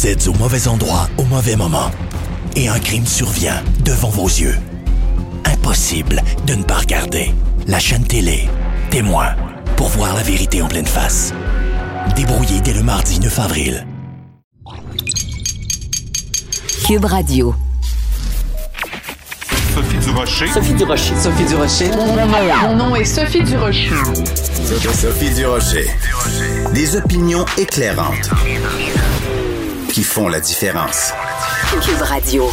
Vous êtes au mauvais endroit au mauvais moment. Et un crime survient devant vos yeux. Impossible de ne pas regarder. La chaîne télé, Témoin, pour voir la vérité en pleine face. Débrouillé dès le mardi 9 avril. Cube Radio. Sophie Durocher. Sophie Durocher. Sophie Durocher. Mon nom est Sophie Durocher. Sophie Durocher. Des opinions éclairantes qui font la différence. Cube Radio.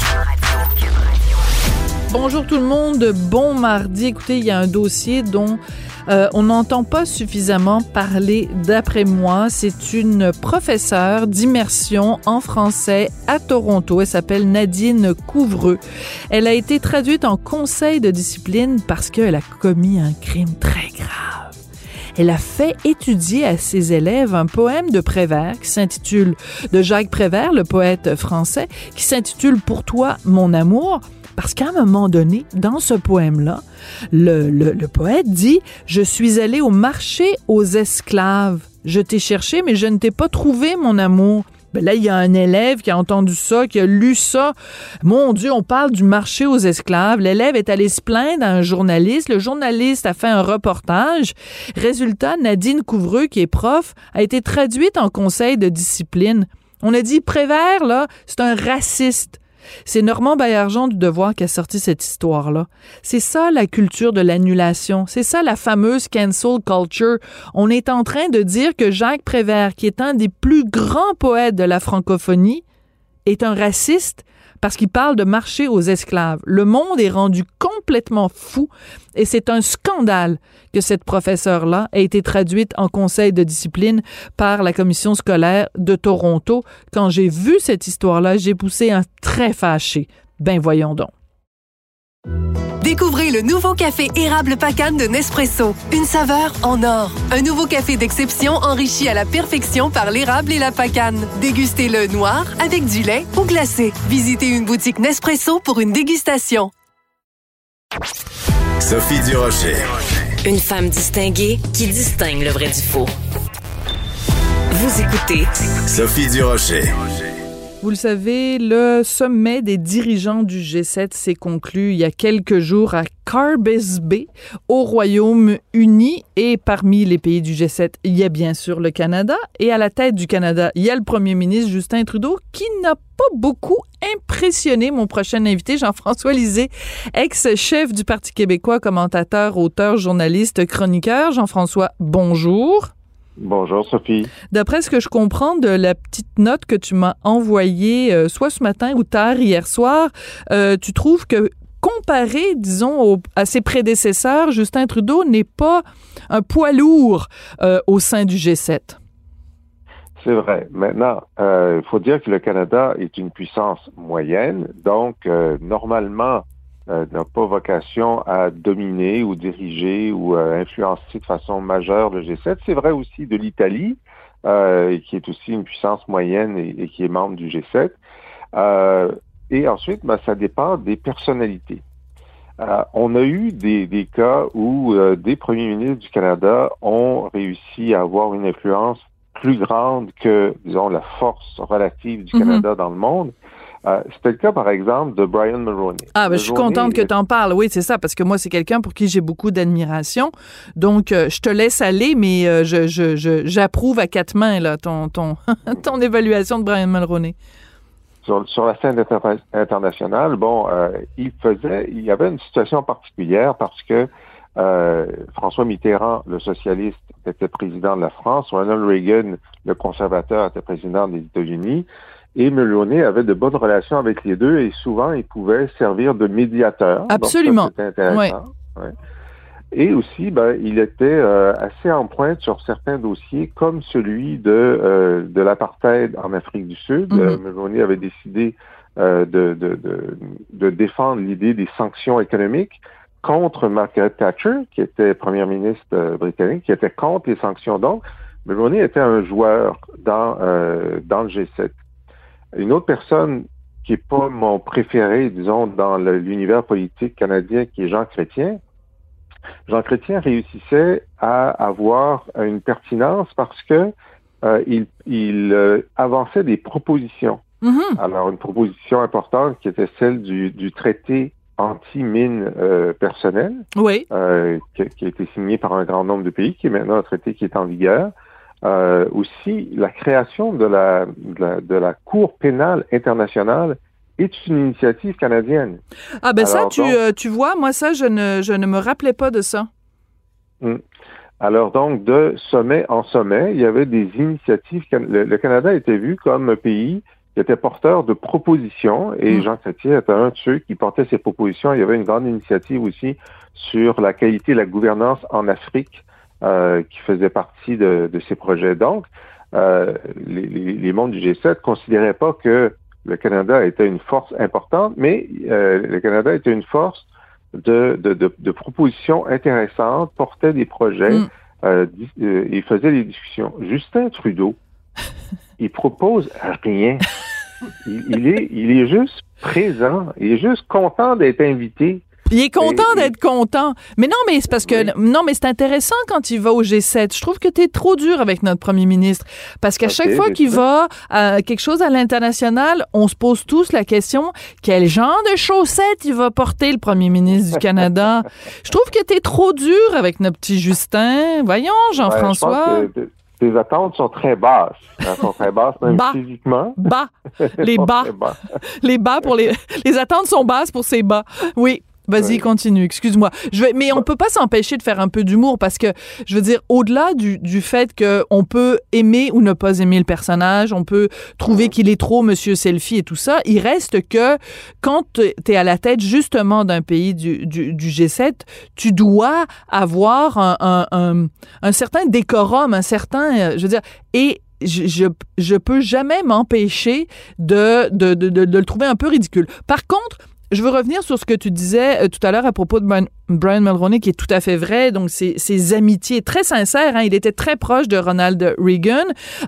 Bonjour tout le monde, bon mardi. Écoutez, il y a un dossier dont on n'entend pas suffisamment parler d'après moi. C'est une professeure d'immersion en français à Toronto. Elle s'appelle Nadine Couvreux. Elle a été traduite en conseil de discipline parce qu'elle a commis un crime très grave. Elle a fait étudier à ses élèves un poème de Prévert qui s'intitule, de Jacques Prévert, le poète français, qui s'intitule « Pour toi, mon amour ». Parce qu'à un moment donné, dans ce poème-là, le poète dit « Je suis allé au marché aux esclaves. Je t'ai cherché, mais je ne t'ai pas trouvé, mon amour. » Ben là, il y a un élève qui a entendu ça, qui a lu ça. Mon Dieu, on parle du marché aux esclaves. L'élève est allé se plaindre à un journaliste. Le journaliste a fait un reportage. Résultat, Nadine Couvreux, qui est prof, a été traduite en conseil de discipline. On a dit, Prévert, là, c'est un raciste. C'est Normand Baillargeon du Devoir qui a sorti cette histoire-là. C'est ça la culture de l'annulation. C'est ça la fameuse cancel culture. On est en train de dire que Jacques Prévert, qui est un des plus grands poètes de la francophonie, est un raciste parce qu'il parle de marché aux esclaves. Le monde est rendu complètement fou et c'est un scandale que cette professeure-là ait été traduite en conseil de discipline par la commission scolaire de Toronto. Quand j'ai vu cette histoire-là, j'ai poussé un très fâché. Ben voyons donc. Découvrez le nouveau café érable Pacane de Nespresso. Une saveur en or. Un nouveau café d'exception enrichi à la perfection par l'érable et la pacane. Dégustez-le noir, avec du lait ou glacé. Visitez une boutique Nespresso pour une dégustation. Sophie Durocher. Une femme distinguée qui distingue le vrai du faux. Vous écoutez Sophie Durocher. Vous le savez, le sommet des dirigeants du G7 s'est conclu il y a quelques jours à Carbis Bay, au Royaume-Uni. Et parmi les pays du G7, il y a bien sûr le Canada. Et à la tête du Canada, il y a le premier ministre Justin Trudeau, qui n'a pas beaucoup impressionné mon prochain invité, Jean-François Lisée, ex-chef du Parti québécois, commentateur, auteur, journaliste, chroniqueur. Jean-François, bonjour. Bonjour Sophie. D'après ce que je comprends de la petite note que tu m'as envoyée, soit ce matin ou tard hier soir, tu trouves que comparé, disons, à ses prédécesseurs, Justin Trudeau n'est pas un poids lourd au sein du G7. C'est vrai. Maintenant, il faut dire que le Canada est une puissance moyenne, donc normalement, n'a pas vocation à dominer ou diriger ou influencer de façon majeure le G7. C'est vrai aussi de l'Italie, qui est aussi une puissance moyenne et qui est membre du G7. Et ensuite, ça dépend des personnalités. On a eu des cas où des premiers ministres du Canada ont réussi à avoir une influence plus grande que, disons, la force relative du Canada dans le monde. C'était le cas, par exemple, de Brian Mulroney. Ah, je suis contente que tu en parles. Oui, c'est ça, parce que moi, c'est quelqu'un pour qui j'ai beaucoup d'admiration. Donc, je te laisse aller, mais j'approuve à quatre mains là, ton évaluation de Brian Mulroney. Sur la scène internationale, il y avait une situation particulière parce que François Mitterrand, le socialiste, était président de la France, Ronald Reagan, le conservateur, était président des États-Unis. Et Mulroney avait de bonnes relations avec les deux et souvent, il pouvait servir de médiateur. Absolument. Donc, ça, c'était intéressant. Ouais. Et aussi, il était assez en pointe sur certains dossiers, comme celui de l'apartheid en Afrique du Sud. Mulroney avait décidé de défendre l'idée des sanctions économiques contre Margaret Thatcher, qui était première ministre britannique, qui était contre les sanctions. Donc, Mulroney était un joueur dans le G7. Une autre personne qui est pas mon préféré, disons, dans l'univers politique canadien, qui est Jean Chrétien. Jean Chrétien réussissait à avoir une pertinence parce que il avançait des propositions. Mhm. Alors, une proposition importante qui était celle du traité anti-mine personnel, Oui. qui a été signé par un grand nombre de pays, qui est maintenant un traité qui est en vigueur. Aussi, la création de la Cour pénale internationale est une initiative canadienne. Ah ben Alors, ça, tu vois, moi ça, je ne me rappelais pas de ça. Alors donc, de sommet en sommet, il y avait des initiatives. Le Canada était vu comme un pays qui était porteur de propositions et Jean Chrétien était un de ceux qui portait ces propositions. Il y avait une grande initiative aussi sur la qualité de la gouvernance en Afrique qui faisait partie de ces projets. Donc, les membres du G7 ne considéraient pas que le Canada était une force importante, mais le Canada était une force de propositions intéressantes, portait des projets, et faisait des discussions. Justin Trudeau, il propose rien. Il est juste présent. Il est juste content d'être invité. Il est content d'être content. Mais non, mais c'est parce que non, mais c'est intéressant quand il va au G7. Je trouve que t'es trop dur avec notre premier ministre. Parce qu'à chaque fois qu'il va à quelque chose à l'international, on se pose tous la question, quel genre de chaussettes il va porter, le premier ministre du Canada? Je trouve que t'es trop dur avec notre petit Justin. Voyons, Jean-François. Tes attentes sont très basses. Elles sont très basses, même physiquement. Bas. Les bas. Les bas pour les attentes sont basses pour ces bas. Oui. Vas-y, continue, excuse-moi. Mais on peut pas s'empêcher de faire un peu d'humour parce que, je veux dire, au-delà du fait qu'on peut aimer ou ne pas aimer le personnage, on peut trouver qu'il est trop Monsieur Selfie et tout ça, il reste que quand t'es à la tête justement d'un pays du G7, tu dois avoir un certain décorum, un certain, je veux dire, et je peux jamais m'empêcher de le trouver un peu ridicule. Par contre, je veux revenir sur ce que tu disais tout à l'heure à propos de Brian Mulroney, qui est tout à fait vrai. Donc, ses amitiés très sincères. Hein, il était très proche de Ronald Reagan.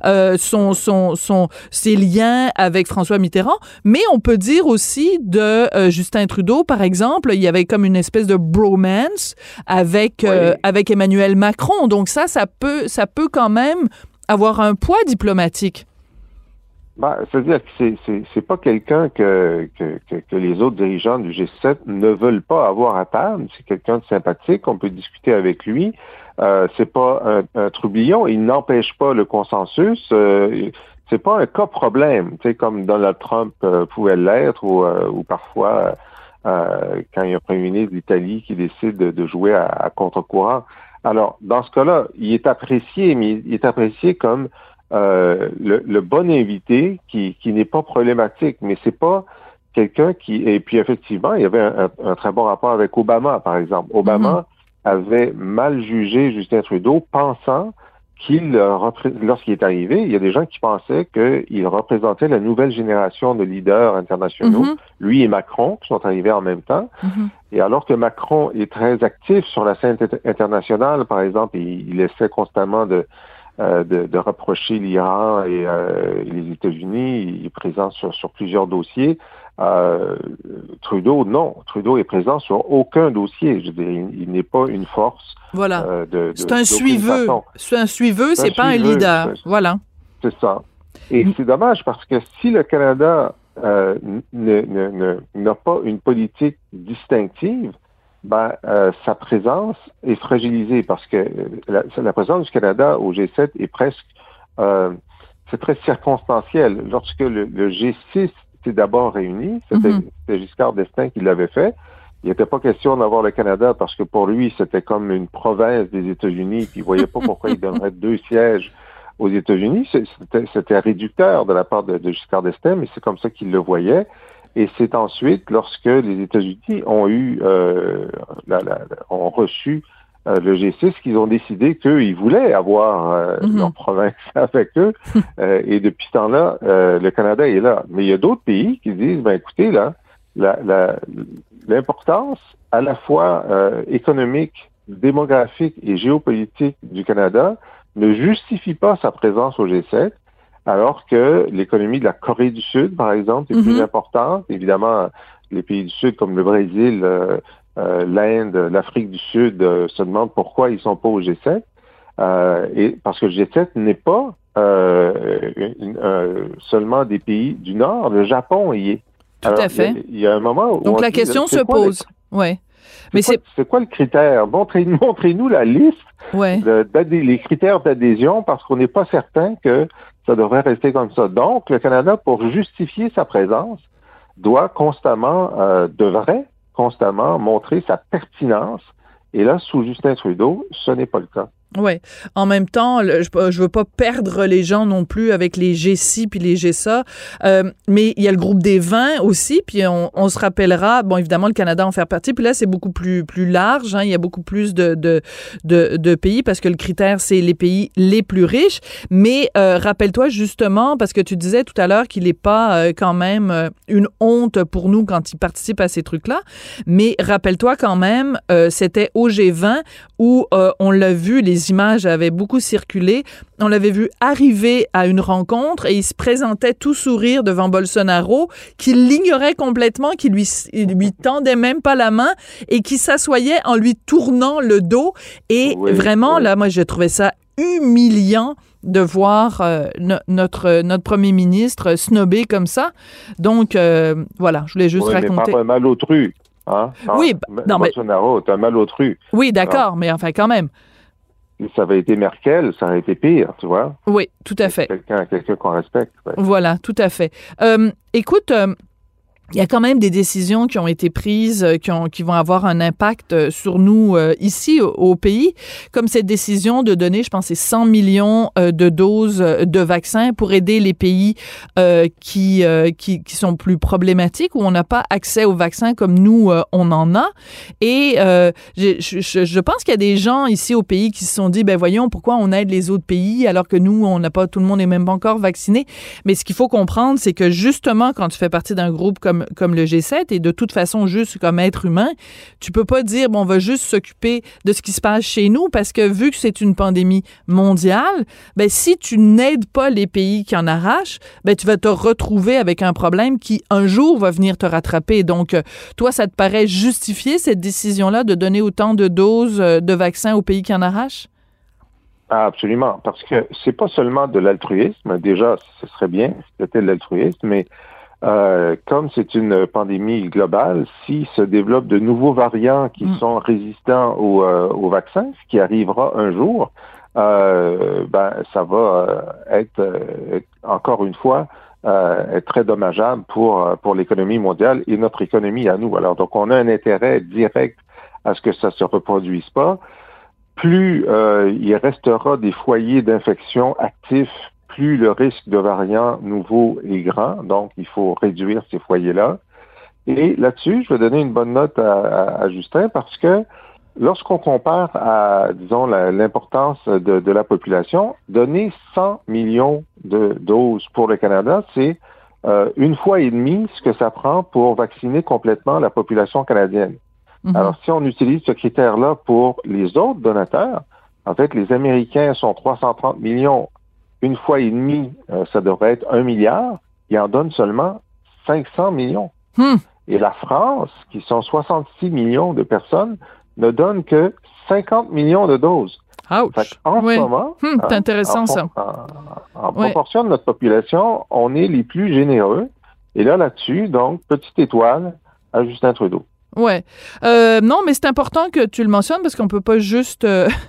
Ses liens avec François Mitterrand. Mais on peut dire aussi de Justin Trudeau, par exemple, il y avait comme une espèce de bromance avec Emmanuel Macron. Donc ça peut quand même avoir un poids diplomatique. C'est-à-dire que c'est pas quelqu'un que les autres dirigeants du G7 ne veulent pas avoir à table. C'est quelqu'un de sympathique, on peut discuter avec lui. C'est pas un troublion, il n'empêche pas le consensus. C'est pas un cas problème, tu sais, comme Donald Trump pouvait l'être ou parfois quand il y a un premier ministre d'Italie qui décide de jouer à contre-courant. Alors, dans ce cas-là, il est apprécié, mais il est apprécié comme le bon invité qui n'est pas problématique, mais c'est pas quelqu'un qui... Et puis effectivement, il y avait un très bon rapport avec Obama, par exemple. Obama avait mal jugé Justin Trudeau, pensant lorsqu'il est arrivé, il y a des gens qui pensaient qu'il représentait la nouvelle génération de leaders internationaux, lui et Macron, qui sont arrivés en même temps. Et alors que Macron est très actif sur la scène internationale, par exemple, il essaie constamment de reprocher l'Iran et les États-Unis. Il est présent sur plusieurs dossiers. Trudeau, non. Trudeau est présent sur aucun dossier. Je veux dire, il n'est pas une force. Voilà. C'est un suiveux. C'est un suiveux, c'est pas un leader. Voilà. C'est ça. Et c'est dommage parce que si le Canada n'a pas une politique distinctive, sa présence est fragilisée parce que la présence du Canada au G7 est presque, c'est très circonstanciel. Lorsque le G6 s'est d'abord réuni, c'était Giscard d'Estaing qui l'avait fait. Il n'était pas question d'avoir le Canada parce que pour lui, c'était comme une province des États-Unis, puis il voyait pas pourquoi il donnerait 2 sièges aux États-Unis. C'était réducteur de la part de Giscard d'Estaing, mais c'est comme ça qu'il le voyait. Et c'est ensuite, lorsque les États-Unis ont reçu le G6, qu'ils ont décidé qu'ils voulaient avoir leur province avec eux. Et depuis ce temps-là, le Canada est là. Mais il y a d'autres pays qui disent, écoutez, là, l'importance à la fois économique, démographique et géopolitique du Canada ne justifie pas sa présence au G7. Alors que l'économie de la Corée du Sud, par exemple, est plus importante. Évidemment, les pays du Sud comme le Brésil, l'Inde, l'Afrique du Sud se demandent pourquoi ils sont pas au G7. Et parce que le G7 n'est pas seulement des pays du Nord. Le Japon y est. Tout à fait. Il y a un moment où donc la question se pose. Ouais. Mais c'est quoi le critère? Montrez-nous la liste les critères d'adhésion, parce qu'on n'est pas certain que ça devrait rester comme ça. Donc, le Canada, pour justifier sa présence, devrait constamment montrer sa pertinence. Et là, sous Justin Trudeau, ce n'est pas le cas. Oui. En même temps, je veux pas perdre les gens non plus avec les G-ci puis les G-ça, mais il y a le groupe des 20 aussi, puis on se rappellera, bon, évidemment, le Canada en fait partie, puis là, c'est beaucoup plus large, hein, il y a beaucoup plus de pays, parce que le critère, c'est les pays les plus riches, mais rappelle-toi justement, parce que tu disais tout à l'heure qu'il n'est pas quand même une honte pour nous quand ils participent à ces trucs-là, mais rappelle-toi quand même, c'était au G20 où on l'a vu, les images avaient beaucoup circulé. On l'avait vu arriver à une rencontre et il se présentait tout sourire devant Bolsonaro, qui l'ignorait complètement, qui lui tendait même pas la main et qui s'assoyait en lui tournant le dos. Et vraiment, là, moi, j'ai trouvé ça humiliant de voir notre premier ministre snobé comme ça. Donc, voilà, je voulais juste raconter. Mais pas un malotru. Hein? Oui, non, Bolsonaro est un malotru. Oui, d'accord, mais enfin, quand même. Si ça avait été Merkel, ça aurait été pire, tu vois. Oui, tout à fait. Quelqu'un qu'on respecte. Ouais. Voilà, tout à fait. Écoute, il y a quand même des décisions qui ont été prises, qui vont avoir un impact sur nous ici au pays, comme cette décision de donner, je pense, c'est 100 millions de doses de vaccins pour aider les pays qui sont plus problématiques, où on n'a pas accès aux vaccins comme nous, on en a. Et je pense qu'il y a des gens ici au pays qui se sont dit, ben voyons, pourquoi on aide les autres pays alors que nous, on n'a pas, tout le monde n'est même pas encore vacciné. Mais ce qu'il faut comprendre, c'est que justement, quand tu fais partie d'un groupe comme le G7, et de toute façon, juste comme être humain, tu peux pas dire, bon, on va juste s'occuper de ce qui se passe chez nous, parce que vu que c'est une pandémie mondiale, ben, si tu n'aides pas les pays qui en arrachent, ben, tu vas te retrouver avec un problème qui, un jour, va venir te rattraper. Donc, toi, ça te paraît justifié, cette décision-là, de donner autant de doses de vaccins aux pays qui en arrachent? Ah, absolument, parce que c'est pas seulement de l'altruisme. Déjà, ce serait bien si c'était de l'altruisme, mais comme c'est une pandémie globale, s'il se développe de nouveaux variants qui sont résistants au vaccin, ce qui arrivera un jour, ça va être encore une fois être très dommageable pour l'économie mondiale et notre économie à nous. Alors donc on a un intérêt direct à ce que ça se reproduise pas. Plus il restera des foyers d'infection actifs, plus le risque de variants nouveaux est grand, donc il faut réduire ces foyers-là. Et là-dessus, je vais donner une bonne note à Justin, parce que lorsqu'on compare à, disons, l'importance de la population, donner 100 millions de doses pour le Canada, c'est une fois et demie ce que ça prend pour vacciner complètement la population canadienne. Mm-hmm. Alors, si on utilise ce critère-là pour les autres donateurs, en fait, les Américains sont 330 millions. Une fois et demi, ça devrait être 1 milliard. Ils en donnent seulement 500 millions. Et la France, qui sont 66 millions de personnes, ne donne que 50 millions de doses. Ouch! En ce moment, c'est intéressant, ça. En proportion de notre population, on est les plus généreux. Et là-dessus, donc, petite étoile à Justin Trudeau. Ouais. Non, mais c'est important que tu le mentionnes, parce qu'on peut pas juste...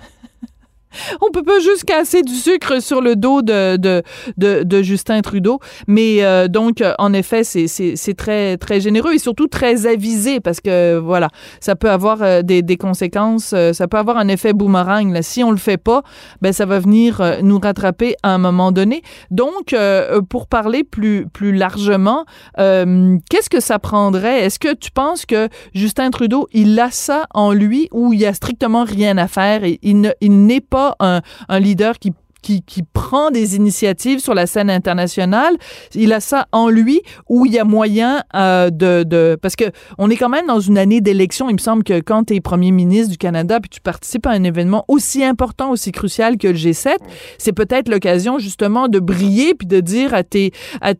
On peut pas juste casser du sucre sur le dos de Justin Trudeau, mais donc en effet c'est très très généreux et surtout très avisé, parce que voilà, ça peut avoir des conséquences, ça peut avoir un effet boomerang là. Si on le fait pas, ben ça va venir nous rattraper à un moment donné. Donc pour parler plus largement, qu'est-ce que ça prendrait? Est-ce que tu penses que Justin Trudeau, il a ça en lui, ou il y a strictement rien à faire et il n'est pas un leader qui prend des initiatives sur la scène internationale? Il a ça en lui, ou il y a moyen parce que on est quand même dans une année d'élection. Il me semble que quand tu es premier ministre du Canada puis tu participes à un événement aussi important, aussi crucial que le G7, c'est peut-être l'occasion justement de briller puis de dire à tes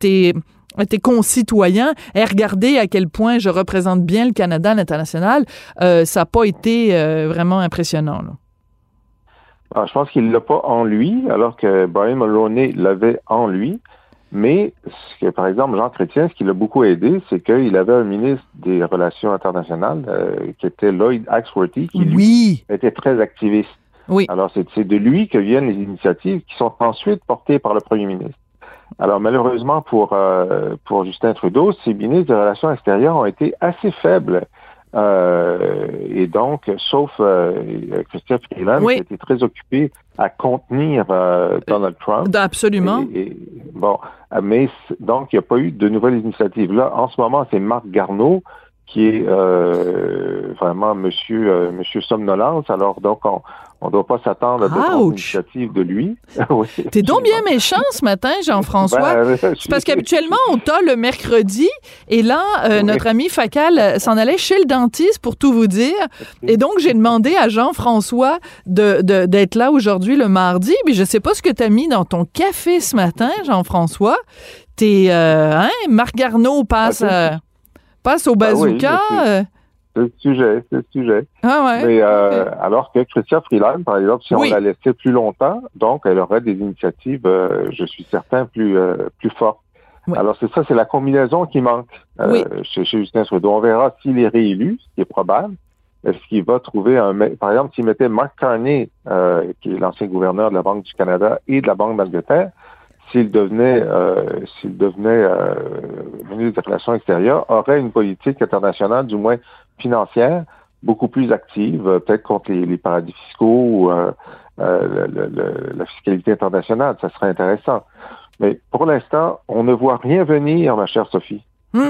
concitoyens, regardez à quel point je représente bien le Canada à l'international. Ça n'a pas été vraiment impressionnant, là. Alors, je pense qu'il l'a pas en lui, alors que Brian Mulroney l'avait en lui. Mais, par exemple, Jean Chrétien, ce qui l'a beaucoup aidé, c'est qu'il avait un ministre des Relations internationales qui était Lloyd Axworthy, qui lui était très activiste. Oui. Alors, c'est de lui que viennent les initiatives qui sont ensuite portées par le premier ministre. Alors, malheureusement pour Justin Trudeau, ses ministres des Relations extérieures ont été assez faibles. Et donc, sauf Chrystia Freeland, qui était très occupée à contenir Donald Trump. Absolument. Bon, mais donc, il n'y a pas eu de nouvelles initiatives. Là, en ce moment, c'est Marc Garneau qui est vraiment monsieur somnolence. Alors, donc, on ne doit pas s'attendre à de grandes initiatives de lui. Oui, t'es donc bien méchant ce matin, Jean-François. C'est parce qu'habituellement, on t'a le mercredi, et là, notre ami Facal s'en allait chez le dentiste, pour tout vous dire. Et donc, j'ai demandé à Jean-François d'être là aujourd'hui, le mardi. Mais je sais pas ce que t'as mis dans ton café ce matin, Jean-François. Marc Garneau passe au bazooka. C'est le sujet. Ah ouais. Mais alors que Chrystia Freeland, par exemple, si on la laissait plus longtemps, donc elle aurait des initiatives, je suis certain, plus fortes. Oui. Alors c'est la combinaison qui manque chez Justin Trudeau. On verra s'il est réélu, ce qui est probable. Est-ce qu'il va trouver par exemple, s'il mettait Mark Carney, qui est l'ancien gouverneur de la Banque du Canada et de la Banque d'Angleterre, s'il devenait ministre des Relations extérieures, aurait une politique internationale, du moins financière, beaucoup plus active, peut-être contre les paradis fiscaux ou la fiscalité internationale. Ça serait intéressant. Mais pour l'instant, on ne voit rien venir, ma chère Sophie.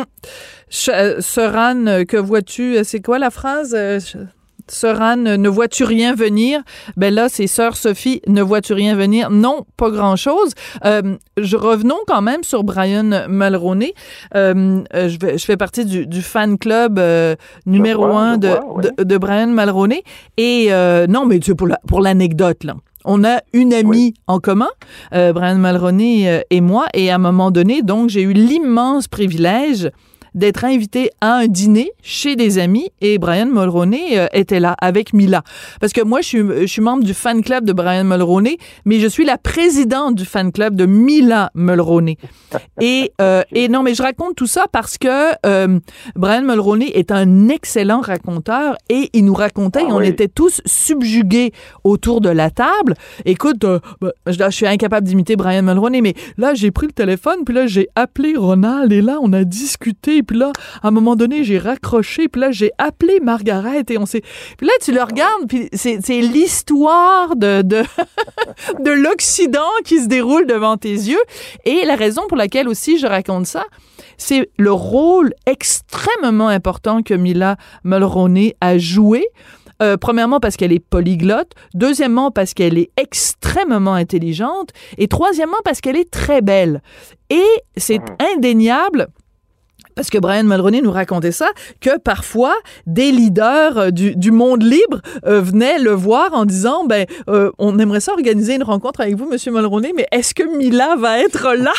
Soran, que vois-tu? C'est quoi la phrase? Soran, ne vois-tu rien venir? Ben là, c'est Sœur Sophie, ne vois-tu rien venir? Non, pas grand-chose. Revenons quand même sur Brian Mulroney. Je fais partie du fan club numéro 1 de Brian Mulroney. Et non, mais tu sais, pour l'anecdote, là. On a une amie en commun, Brian Mulroney et moi, et à un moment donné, donc, j'ai eu l'immense privilège d'être invité à un dîner chez des amis, et Brian Mulroney était là avec Mila. Parce que moi, je suis membre du fan club de Brian Mulroney, mais je suis la présidente du fan club de Mila Mulroney. Et non, mais je raconte tout ça parce que Brian Mulroney est un excellent raconteur, et il nous racontait, et on était tous subjugués autour de la table. Écoute, je suis incapable d'imiter Brian Mulroney, mais là, j'ai pris le téléphone, puis là, j'ai appelé Ronald, et là, on a discuté. Puis là, à un moment donné, j'ai raccroché, puis là, j'ai appelé Margaret, et on s'est... Puis là, tu le regardes, puis c'est l'histoire de l'Occident qui se déroule devant tes yeux. Et la raison pour laquelle aussi je raconte ça, c'est le rôle extrêmement important que Mila Mulroney a joué. Premièrement, parce qu'elle est polyglotte. Deuxièmement, parce qu'elle est extrêmement intelligente. Et troisièmement, parce qu'elle est très belle. Et c'est indéniable... Parce que Brian Mulroney nous racontait ça, que parfois, des leaders du monde libre venaient le voir en disant, on aimerait ça organiser une rencontre avec vous, Monsieur Mulroney, mais est-ce que Mila va être là?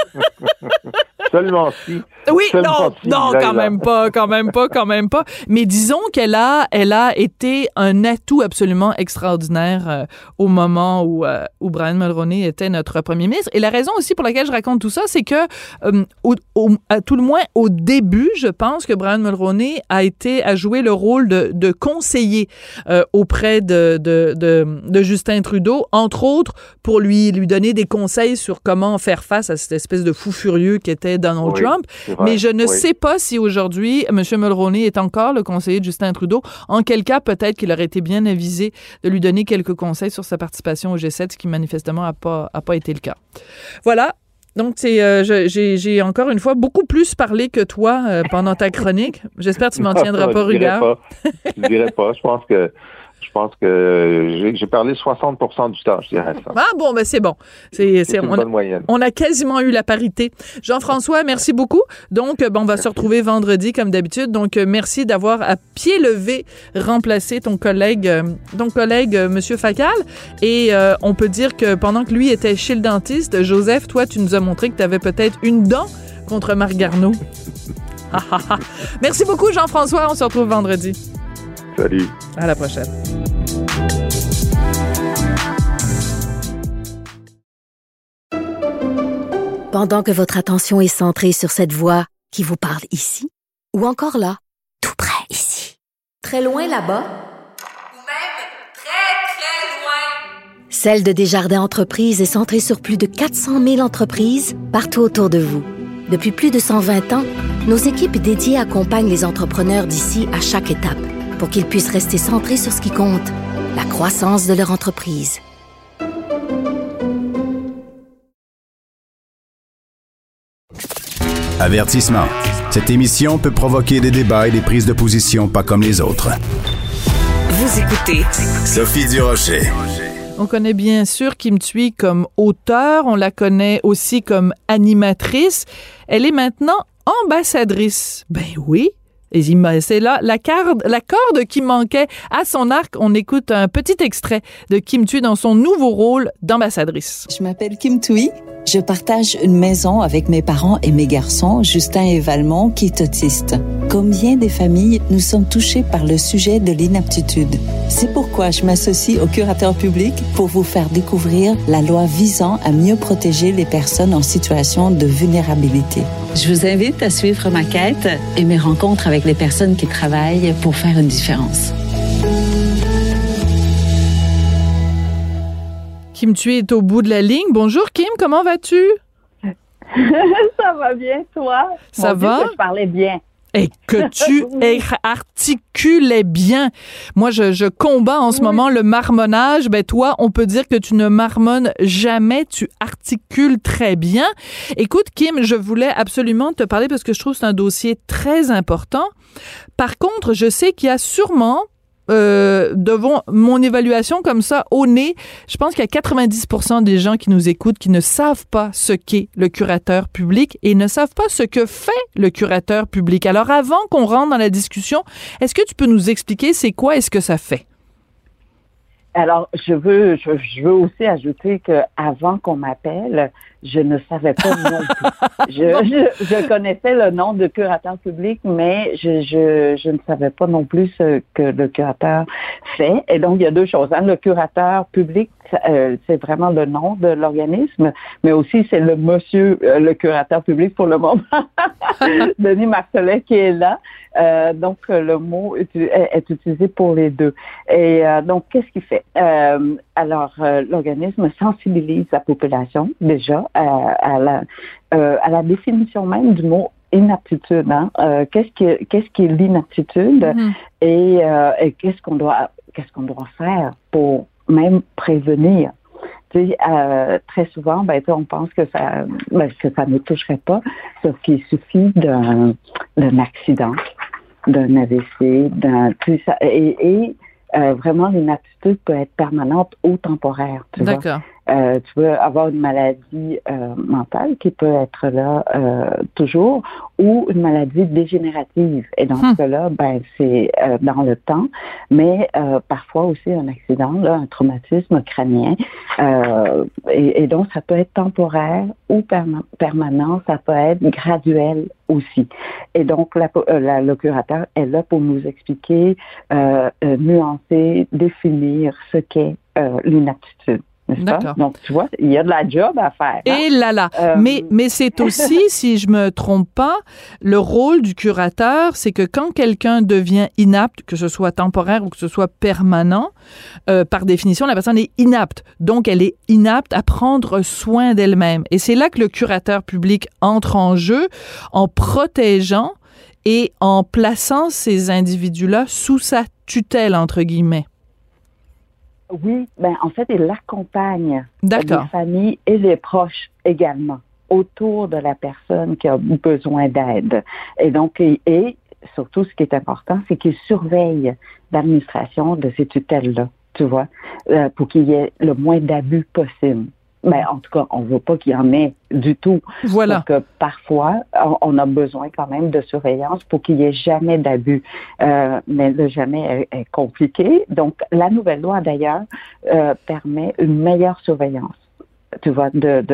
Seulement si. Oui, seulement non, quand même pas. Mais disons qu'elle a été un atout absolument extraordinaire au moment où Brian Mulroney était notre premier ministre. Et la raison aussi pour laquelle je raconte tout ça, c'est que, à tout le moins, au début, je pense que Brian Mulroney a joué le rôle de conseiller auprès de Justin Trudeau, entre autres pour lui donner des conseils sur comment faire face à cette espèce de fou furieux qui était Donald Trump. Mais je ne sais pas si aujourd'hui, M. Mulroney est encore le conseiller de Justin Trudeau. En quel cas, peut-être qu'il aurait été bien avisé de lui donner quelques conseils sur sa participation au G7, ce qui manifestement a pas été le cas. Voilà. Donc, j'ai encore une fois beaucoup plus parlé que toi pendant ta chronique. J'espère que tu m'en tiendras pas rigueur. Je dirais pas. Je pense que j'ai parlé 60% du temps, je dirais ça. Ah bon, c'est bon. C'est une bonne moyenne. On a quasiment eu la parité. Jean-François, merci beaucoup. Donc, on va se retrouver vendredi comme d'habitude. Donc, merci d'avoir à pied levé remplacé ton collègue Monsieur Facal. Et on peut dire que pendant que lui était chez le dentiste, Joseph, toi, tu nous as montré que tu avais peut-être une dent contre Marc Garneau. Merci beaucoup, Jean-François. On se retrouve vendredi. Salut. À la prochaine. Pendant que votre attention est centrée sur cette voix qui vous parle ici, ou encore là, tout près ici, très loin là-bas, ou même très, très loin. Celle de Desjardins Entreprises est centrée sur plus de 400 000 entreprises partout autour de vous. Depuis plus de 120 ans, nos équipes dédiées accompagnent les entrepreneurs d'ici à chaque étape pour qu'ils puissent rester centrés sur ce qui compte, la croissance de leur entreprise. Avertissement. Cette émission peut provoquer des débats et des prises de position pas comme les autres. Vous écoutez Sophie Durocher. On connaît bien sûr Kim Thuy comme auteure, on la connaît aussi comme animatrice. Elle est maintenant ambassadrice. Ben oui, et c'est là la corde qui manquait à son arc. On écoute un petit extrait de Kim Thuy dans son nouveau rôle d'ambassadrice. Je m'appelle Kim Thuy. Je partage une maison avec mes parents et mes garçons, Justin et Valmont, qui est autiste. Comme bien des familles, nous sommes touchés par le sujet de l'inaptitude. C'est pourquoi je m'associe au curateur public pour vous faire découvrir la loi visant à mieux protéger les personnes en situation de vulnérabilité. Je vous invite à suivre ma quête et mes rencontres avec les personnes qui travaillent pour faire une différence. Kim Thuy est au bout de la ligne. Bonjour Kim, comment vas-tu? Ça va bien, toi? Ça va? Que je parlais bien. Et que tu articulais bien. Moi, je combats en ce moment le marmonnage. Ben toi, on peut dire que tu ne marmonnes jamais. Tu articules très bien. Écoute, Kim, je voulais absolument te parler parce que je trouve que c'est un dossier très important. Par contre, je sais qu'il y a sûrement devant mon évaluation comme ça au nez, je pense qu'il y a 90% des gens qui nous écoutent qui ne savent pas ce qu'est le curateur public et ne savent pas ce que fait le curateur public. Alors avant qu'on rentre dans la discussion, est-ce que tu peux nous expliquer c'est quoi et ce que ça fait? Alors, je veux aussi ajouter que avant qu'on m'appelle, je ne savais pas non plus. Je connaissais le nom de curateur public, mais je ne savais pas non plus ce que le curateur fait. Et donc, il y a deux choses. Hein. Le curateur public, c'est vraiment le nom de l'organisme, mais aussi c'est le monsieur, le curateur public pour le moment, Denis Marcellet qui est là. Donc, le mot est utilisé pour les deux. Et donc, qu'est-ce qu'il fait? Alors, l'organisme sensibilise la population déjà à la définition même du mot inaptitude. Hein? Qu'est-ce qui est l'inaptitude et qu'est-ce qu'on doit faire pour même prévenir? Tu sais, très souvent, on pense que ça ne toucherait pas, sauf qu'il suffit d'un accident, d'un AVC, vraiment l'inaptitude peut être permanente ou temporaire. D'accord. Tu peux avoir une maladie mentale qui peut être là toujours ou une maladie dégénérative. Et dans ce cas-là, c'est dans le temps, mais parfois aussi un accident, là, un traumatisme crânien. Et donc, ça peut être temporaire ou permanent, ça peut être graduel aussi. Et donc, le curateur est là pour nous expliquer, nuancer, définir ce qu'est l'inaptitude. D'accord. Donc, tu vois, il y a de la job à faire. Hein? Et là. Mais c'est aussi, si je me trompe pas, le rôle du curateur, c'est que quand quelqu'un devient inapte, que ce soit temporaire ou que ce soit permanent, par définition, la personne est inapte. Donc, elle est inapte à prendre soin d'elle-même. Et c'est là que le curateur public entre en jeu en protégeant et en plaçant ces individus-là sous sa tutelle, entre guillemets. Oui, en fait, il accompagne les familles et les proches également autour de la personne qui a besoin d'aide. Et donc, et surtout, ce qui est important, c'est qu'il surveille l'administration de ces tutelles-là, tu vois, pour qu'il y ait le moins d'abus possible. Mais en tout cas, on ne veut pas qu'il y en ait du tout. Voilà. Parce que parfois, on a besoin quand même de surveillance pour qu'il n'y ait jamais d'abus. Mais le jamais est compliqué. Donc, la nouvelle loi, d'ailleurs, permet une meilleure surveillance, tu vois,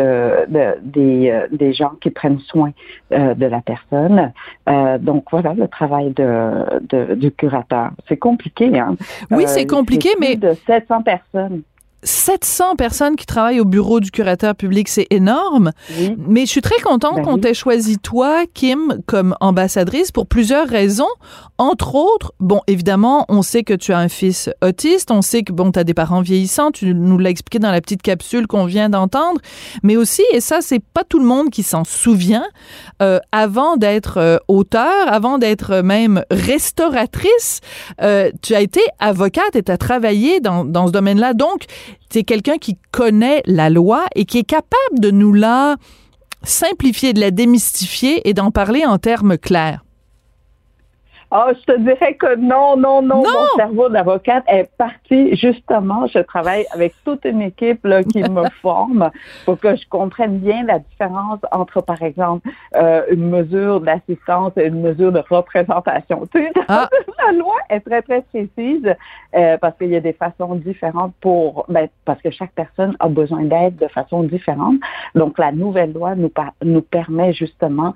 des gens qui prennent soin de la personne. Donc, voilà le travail du curateur. C'est compliqué, hein? Oui, c'est compliqué, mais... de 700 personnes. 700 personnes qui travaillent au bureau du curateur public, c'est énorme. Oui. Mais je suis très contente qu'on t'ait choisi, toi, Kim, comme ambassadrice pour plusieurs raisons. Entre autres, bon, évidemment, on sait que tu as un fils autiste, on sait que, bon, tu as des parents vieillissants, tu nous l'as expliqué dans la petite capsule qu'on vient d'entendre, mais aussi, et ça, c'est pas tout le monde qui s'en souvient, avant d'être auteur, avant d'être même restauratrice, tu as été avocate et tu as travaillé dans ce domaine-là. Donc, tu es quelqu'un qui connaît la loi et qui est capable de nous la simplifier, de la démystifier et d'en parler en termes clairs. Ah, je te dirais que non. Mon cerveau d'avocate est parti. Justement, je travaille avec toute une équipe là, qui me forme pour que je comprenne bien la différence entre, par exemple, une mesure d'assistance et une mesure de représentation. Tu sais, la loi est très, très précise parce qu'il y a des façons différentes parce que chaque personne a besoin d'aide de façon différente. Donc, la nouvelle loi nous permet justement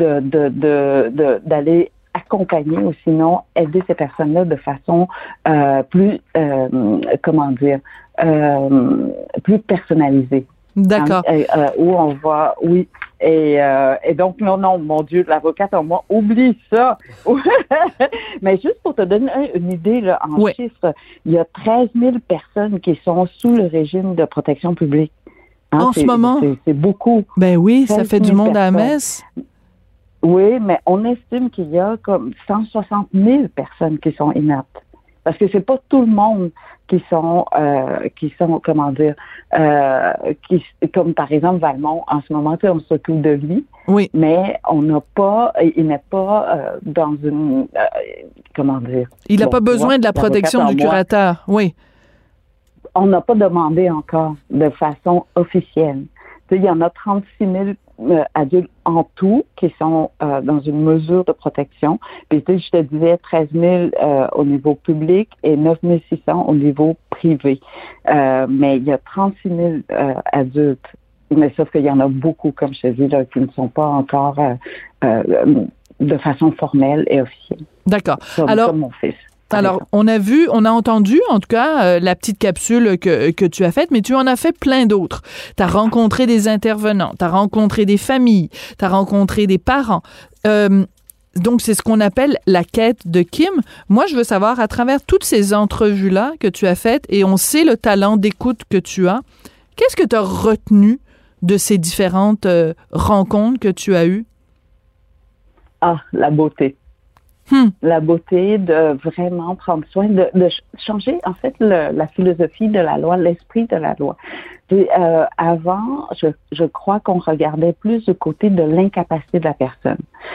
d'aller accompagner ou sinon aider ces personnes-là de façon plus personnalisée. D'accord. Où on va, oui. Et donc, non, mon Dieu, l'avocate en moi, oublie ça. Mais juste pour te donner une idée là, en chiffres, il y a 13 000 personnes qui sont sous le régime de protection publique. En ce moment? C'est beaucoup. Ben oui, ça fait du monde à la messe. Oui, mais on estime qu'il y a comme 160 000 personnes qui sont inaptes. Parce que c'est pas tout le monde qui sont comme par exemple Valmont, en ce moment, on s'occupe de lui. Oui. Mais il n'est pas dans une, il n'a pas besoin de la protection du curateur, oui. On n'a pas demandé encore de façon officielle. Tu sais, il y en a 36 000 adultes en tout qui sont dans une mesure de protection. Puis tu sais, je te disais 13 000 au niveau public et 9 600 au niveau privé. Mais il y a 36 000 adultes. Mais sauf qu'il y en a beaucoup, comme je te dis, là, qui ne sont pas encore de façon formelle et officielle. D'accord. Comme mon fils. Alors, on a entendu, en tout cas, la petite capsule que tu as faite, mais tu en as fait plein d'autres. Tu as rencontré des intervenants, tu as rencontré des familles, tu as rencontré des parents. Donc, c'est ce qu'on appelle la quête de Kim. Moi, je veux savoir, à travers toutes ces entrevues-là que tu as faites, et on sait le talent d'écoute que tu as, qu'est-ce que tu as retenu de ces différentes rencontres que tu as eues? Ah, la beauté. La beauté de vraiment prendre soin, de changer en fait la philosophie de la loi, l'esprit de la loi. Puis, avant, je crois qu'on regardait plus du côté de l'incapacité de la personne.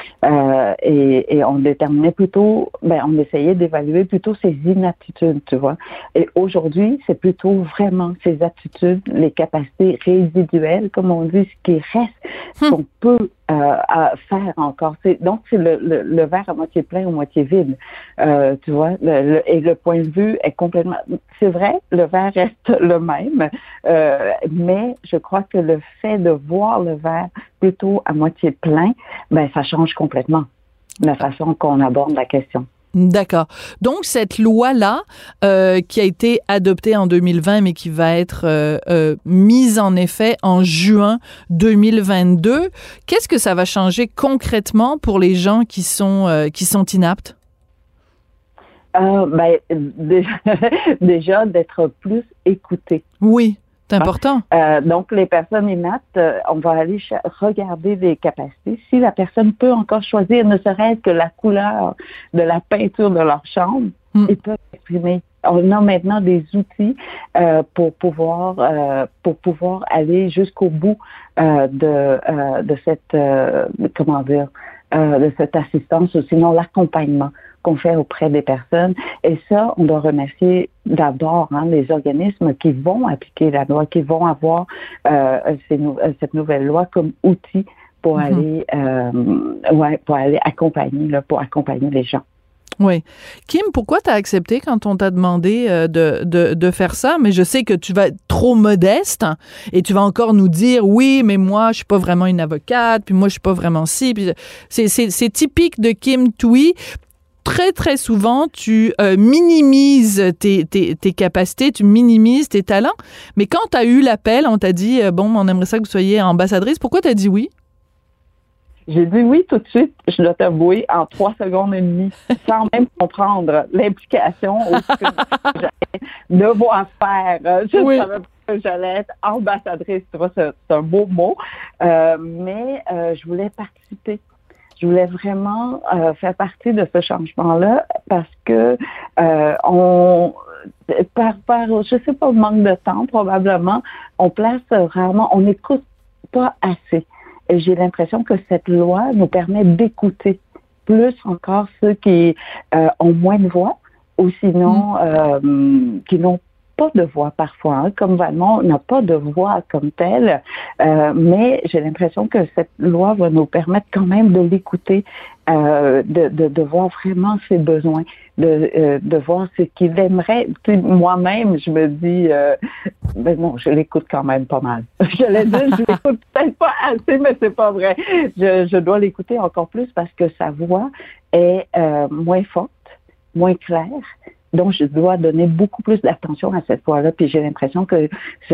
Et on déterminait plutôt, on essayait d'évaluer plutôt ses inaptitudes, tu vois. Et aujourd'hui, c'est plutôt vraiment ses aptitudes, les capacités résiduelles, comme on dit, ce qui reste, qu'on peut à faire encore. Donc, c'est le verre à moitié plein ou moitié vide. Tu vois, et le point de vue est complètement... C'est vrai, le verre reste le même, mais je crois que le fait de voir le verre plutôt à moitié plein, ça change complètement la façon qu'on aborde la question. D'accord. Donc, cette loi-là, qui a été adoptée en 2020, mais qui va être mise en effet en juin 2022, qu'est-ce que ça va changer concrètement pour les gens qui sont inaptes? Déjà d'être plus écoutés. Oui. C'est important. Donc, les personnes inaptes, on va aller regarder les capacités. Si la personne peut encore choisir, ne serait-ce que la couleur de la peinture de leur chambre, ils peuvent exprimer. On a maintenant des outils pour pouvoir aller jusqu'au bout de cette de cette assistance ou sinon l'accompagnement qu'on fait auprès des personnes. Et ça, on doit remercier d'abord les organismes qui vont appliquer la loi, qui vont avoir cette nouvelle loi comme outil pour aller accompagner les gens. Oui. Kim, pourquoi tu as accepté quand on t'a demandé de faire ça? Mais je sais que tu vas être trop modeste et tu vas encore nous dire, oui, mais moi, je suis pas vraiment une avocate, puis moi, je suis pas vraiment ci. Puis c'est typique de Kim Thuy. très, très souvent, tu minimises tes capacités, tu minimises tes talents. Mais quand tu as eu l'appel, on t'a dit, bon, on aimerait ça que vous soyez ambassadrice. Pourquoi tu as dit oui? J'ai dit oui tout de suite, je dois t'avouer, en 3 secondes et demie, sans même comprendre l'implication ou ce que j'allais devoir faire. Je ne savais pas que j'allais être ambassadrice. Tu vois, c'est un beau mot. Mais je voulais participer. Je voulais vraiment faire partie de ce changement-là parce que je sais pas, manque de temps probablement, on place rarement, on n'écoute pas assez. Et j'ai l'impression que cette loi nous permet d'écouter plus encore ceux qui ont moins de voix ou sinon qui n'ont pas de voix parfois. Hein. Comme Valmont n'a pas de voix comme telle, mais j'ai l'impression que cette loi va nous permettre quand même de l'écouter, de voir vraiment ses besoins, de voir ce qu'il aimerait. Tu sais, moi-même, je me dis, ben non, je l'écoute quand même pas mal. J'allais dire, je l'écoute peut-être pas assez, mais c'est pas vrai. Je dois l'écouter encore plus parce que sa voix est moins forte, moins claire. Donc, je dois donner beaucoup plus d'attention à cette voix-là. Puis j'ai l'impression que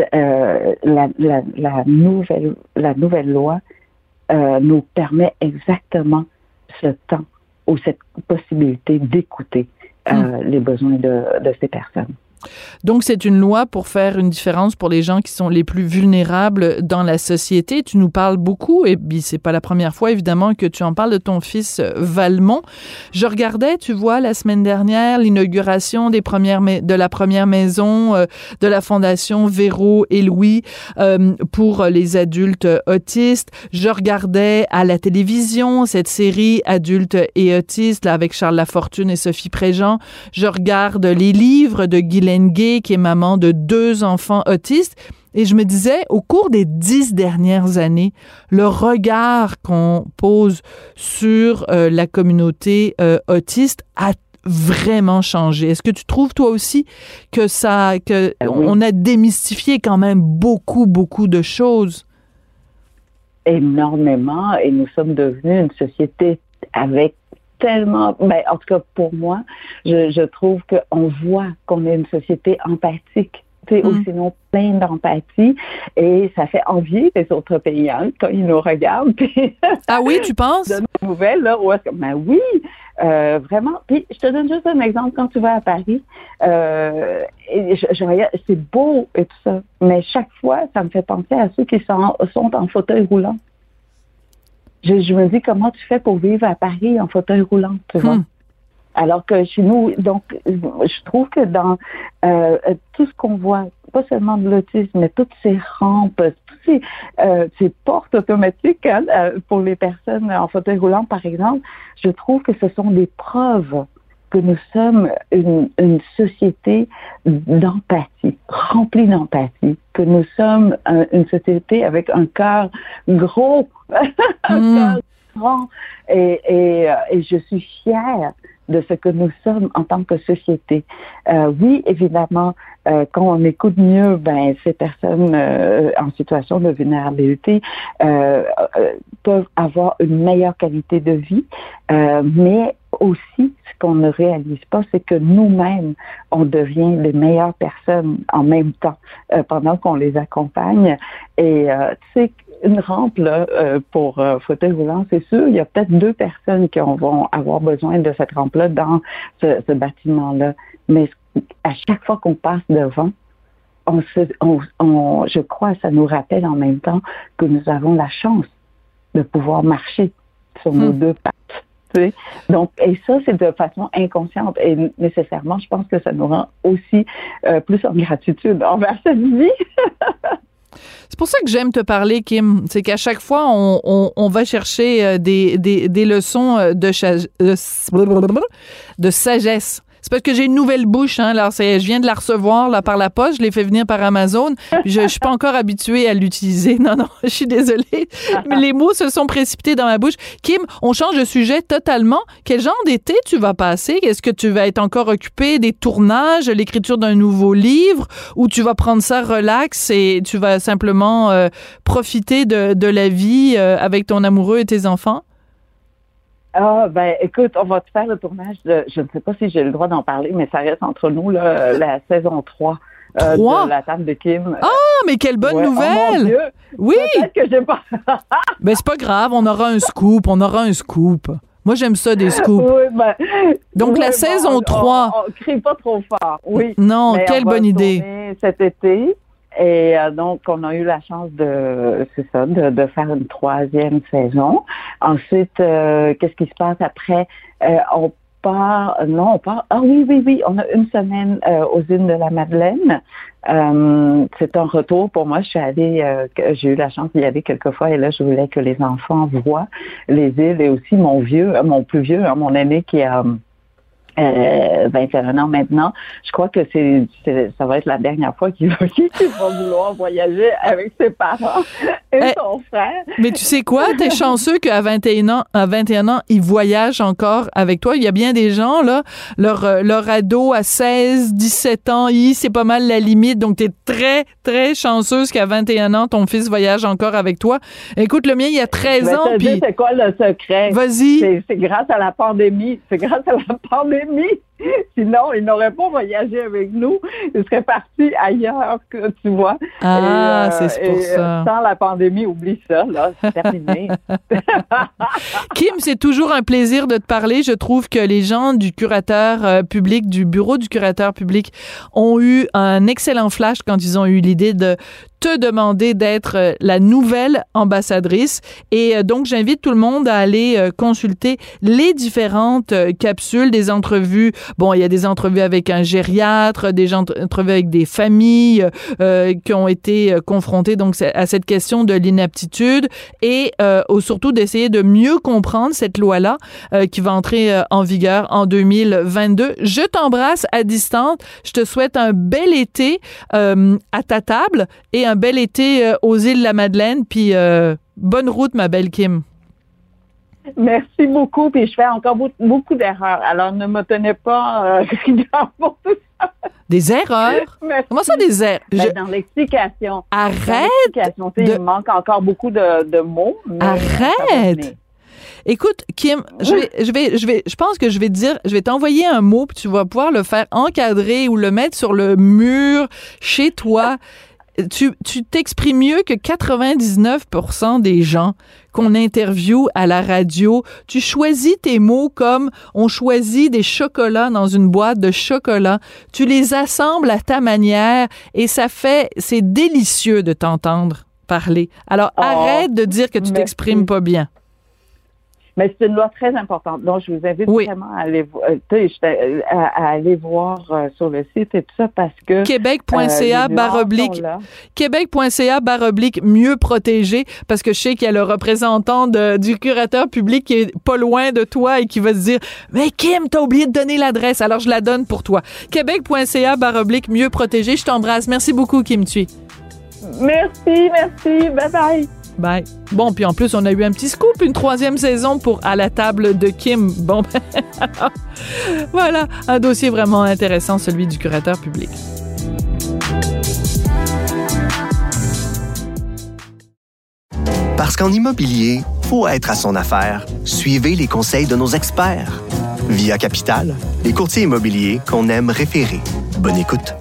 la nouvelle loi nous permet exactement ce temps ou cette possibilité d'écouter les besoins de ces personnes. Donc, c'est une loi pour faire une différence pour les gens qui sont les plus vulnérables dans la société. Tu nous parles beaucoup, et puis c'est pas la première fois, évidemment, que tu en parles de ton fils Valmont. Je regardais, tu vois, la semaine dernière, l'inauguration de la première maison de la Fondation Véro et Louis pour les adultes autistes. Je regardais à la télévision cette série Adultes et autistes, là, avec Charles Lafortune et Sophie Préjean. Je regarde les livres de Guylaine Gay, qui est maman de 2 enfants autistes. Et je me disais, au cours des 10 dernières années, le regard qu'on pose sur la communauté autiste a vraiment changé. Est-ce que tu trouves, toi aussi, on a démystifié quand même beaucoup, beaucoup de choses? Énormément. Et nous sommes devenus une société avec tellement, en tout cas pour moi, je trouve qu'on voit qu'on est une société empathique, ou sinon plein d'empathie, et ça fait envier les autres pays quand ils nous regardent. Ah oui, tu penses? De nos nouvelles, là, où est-ce que, oui, vraiment. Puis je te donne juste un exemple, quand tu vas à Paris, et je regarde, c'est beau et tout ça, mais chaque fois, ça me fait penser à ceux qui sont en fauteuil roulant. Je me dis, comment tu fais pour vivre à Paris en fauteuil roulant, tu vois? Alors que chez nous, donc, je trouve que dans tout ce qu'on voit, pas seulement de l'autisme, mais toutes ces rampes, toutes ces portes automatiques pour les personnes en fauteuil roulant, par exemple, je trouve que ce sont des preuves que nous sommes une société d'empathie, remplie d'empathie, que nous sommes une société avec un cœur gros, un cœur grand, et je suis fière de ce que nous sommes en tant que société. Oui, évidemment, quand on écoute mieux, ces personnes en situation de vulnérabilité peuvent avoir une meilleure qualité de vie, mais aussi, ce qu'on ne réalise pas, c'est que nous-mêmes, on devient les meilleures personnes en même temps, pendant qu'on les accompagne. Et tu sais, une rampe là, pour fauteuil roulant, c'est sûr, il y a peut-être 2 personnes qui vont avoir besoin de cette rampe-là dans ce bâtiment-là. Mais à chaque fois qu'on passe devant, je crois que ça nous rappelle en même temps que nous avons la chance de pouvoir marcher sur nos 2 pattes. Donc, et ça, c'est de façon inconsciente. Et nécessairement, je pense que ça nous rend aussi plus en gratitude envers cette vie. C'est pour ça que j'aime te parler, Kim. C'est qu'à chaque fois, on va chercher des leçons de sagesse. C'est parce que j'ai une nouvelle bouche, hein. Alors, je viens de la recevoir là, par la poste. Je l'ai fait venir par Amazon. Je suis pas encore habituée à l'utiliser. Non, je suis désolée. Mais les mots se sont précipités dans ma bouche. Kim, on change de sujet totalement. Quel genre d'été tu vas passer? Est-ce que tu vas être encore occupée des tournages, l'écriture d'un nouveau livre, ou tu vas prendre ça relax et tu vas simplement profiter de la vie avec ton amoureux et tes enfants? Ah, ben, écoute, on va te faire le tournage de, je ne sais pas si j'ai le droit d'en parler, mais ça reste entre nous, là, la saison 3 de La Table de Kim. Ah, mais quelle bonne nouvelle! Oh mon Dieu! Oui! Peut-être que j'ai pas... Ben, c'est pas grave, on aura un scoop. Moi, j'aime ça, des scoops. Oui, ben, donc, la saison 3... On crie pas trop fort, oui. Non, mais quelle bonne idée. Cet été. Et donc, on a eu la chance de faire une 3e saison. Ensuite, qu'est-ce qui se passe après? On part. Ah oui. On a une semaine aux îles de la Madeleine. C'est un retour pour moi. J'ai eu la chance d'y aller quelques fois et là, je voulais que les enfants voient les îles et aussi mon plus vieux, mon aîné qui a 21 ans maintenant. Je crois que ça va être la dernière fois qu'il va vouloir voyager avec ses parents et son frère. Mais tu sais quoi? T'es chanceux qu'à 21 ans, ils voyagent encore avec toi. Il y a bien des gens, là, leur ado à 16, 17 ans, c'est pas mal la limite. Donc, t'es très, très chanceuse qu'à 21 ans, ton fils voyage encore avec toi. Écoute, le mien, il y a 13 ans. Puis c'est quoi le secret? Vas-y. C'est grâce à la pandémie. Sinon, il n'aurait pas voyagé avec nous. Il serait parti ailleurs, tu vois. Ah, c'est pour ça. Sans la pandémie, oublie ça, là, c'est terminé. Kim, c'est toujours un plaisir de te parler. Je trouve que les gens du curateur public, du bureau du curateur public, ont eu un excellent flash quand ils ont eu l'idée de te demander d'être la nouvelle ambassadrice. Et donc, j'invite tout le monde à aller consulter les différentes capsules, des entrevues. Bon, il y a des entrevues avec un gériatre, des entrevues avec des familles qui ont été confrontées donc à cette question de l'inaptitude et surtout d'essayer de mieux comprendre cette loi-là qui va entrer en vigueur en 2022. Je t'embrasse à distance. Je te souhaite un bel été à ta table et un bel été aux îles de la Madeleine, puis bonne route, ma belle Kim. Merci beaucoup, puis je fais encore beaucoup d'erreurs, alors ne me tenez pas rigueur pour tout ça. Des erreurs? Merci. Comment ça, des erreurs? Dans l'explication. Arrête! Il manque encore beaucoup de mots. Mais arrête! Écoute, Kim, je pense que je vais t'envoyer un mot, puis tu vas pouvoir le faire encadrer ou le mettre sur le mur chez toi. Tu t'exprimes mieux que 99% des gens qu'on interviewe à la radio. Tu choisis tes mots comme on choisit des chocolats dans une boîte de chocolat. Tu les assembles à ta manière et c'est délicieux de t'entendre parler. Alors, arrête de dire que tu t'exprimes pas bien. Mais c'est une loi très importante. Donc, je vous invite vraiment à aller voir sur le site et tout ça parce que... Québec.ca/Québec.ca/, mieux protégé, parce que je sais qu'il y a le représentant du curateur public qui est pas loin de toi et qui va se dire « Mais Kim, t'as oublié de donner l'adresse, alors je la donne pour toi. » Québec.ca/, mieux protégé. Je t'embrasse. Merci beaucoup, Kim Thuy. Merci. Bye-bye. Bye. Bon, puis en plus, on a eu un petit scoop, une 3e saison pour À la table de Kim. Bon, voilà, un dossier vraiment intéressant, celui du curateur public. Parce qu'en immobilier, faut être à son affaire. Suivez les conseils de nos experts. Via Capital, les courtiers immobiliers qu'on aime référer. Bonne écoute.